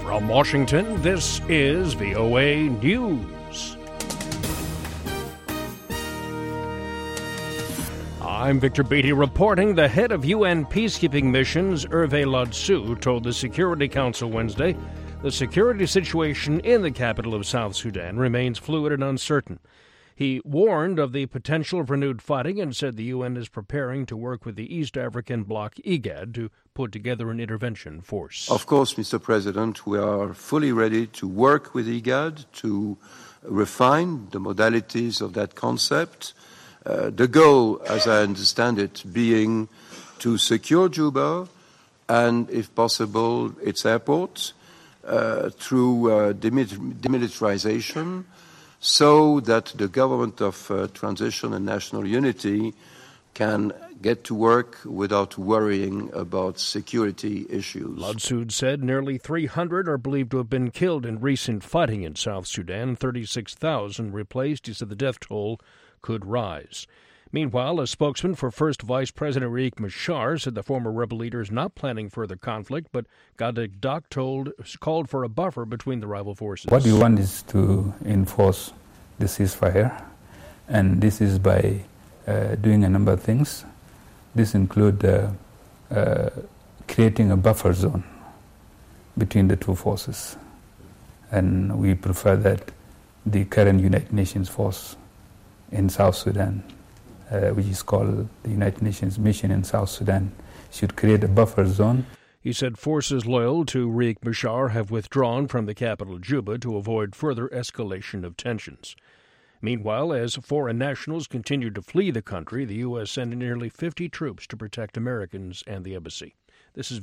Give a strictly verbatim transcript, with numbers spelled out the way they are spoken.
From Washington, this is V O A News. I'm Victor Beatty reporting. The head of U N peacekeeping missions, Hervé Ladsou, told the Security Council Wednesday the security situation in the capital of South Sudan remains fluid and uncertain. He warned of the potential of renewed fighting and said the U N is preparing to work with the East African bloc IGAD to put together an intervention force. Of course, Mister President, we are fully ready to work with IGAD to refine the modalities of that concept. Uh, the goal, as I understand it, being to secure Juba and, if possible, its airport uh, through uh, demilitarization, so that the government of uh, transition and national unity can get to work without worrying about security issues. Ladsou said nearly three hundred are believed to have been killed in recent fighting in South Sudan, thirty-six thousand replaced. He said the death toll could rise. Meanwhile, a spokesman for First Vice President Riek Machar said the former rebel leader is not planning further conflict, but Gadag told called for a buffer between the rival forces. What we want is to enforce the ceasefire, and this is by uh, doing a number of things. This includes uh, uh, creating a buffer zone between the two forces, and we prefer that the current United Nations force in South Sudan, uh, which is called the United Nations Mission in South Sudan, should create a buffer zone. He said forces loyal to Riek Machar have withdrawn from the capital, Juba, to avoid further escalation of tensions. Meanwhile, as foreign nationals continue to flee the country, the U S sent nearly fifty troops to protect Americans and the embassy. This is